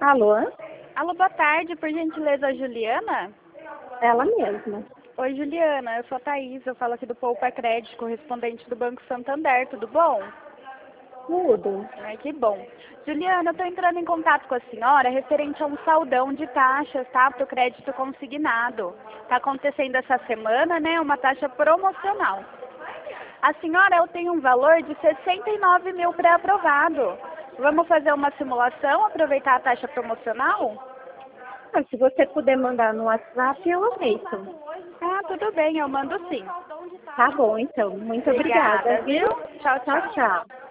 Alô? Alô, boa tarde, por gentileza, Juliana? Ela mesma. Oi, Juliana, eu sou a Thaís, eu falo aqui do Poupa Crédito, correspondente do Banco Santander, tudo bom? Tudo. Ai, que bom. Juliana, eu estou entrando em contato com a senhora referente a um saldão de taxas, tá, para o crédito consignado. Está acontecendo essa semana, né, uma taxa promocional. A senhora, eu tenho um valor de 69 mil pré-aprovado. Vamos fazer uma simulação, aproveitar a taxa promocional? Se você puder mandar no WhatsApp, eu aceito. Ah, tudo bem, eu mando sim. Tá bom, então. Muito Obrigada, obrigada, viu? viu? Tchau, Tchau, tchau. tchau.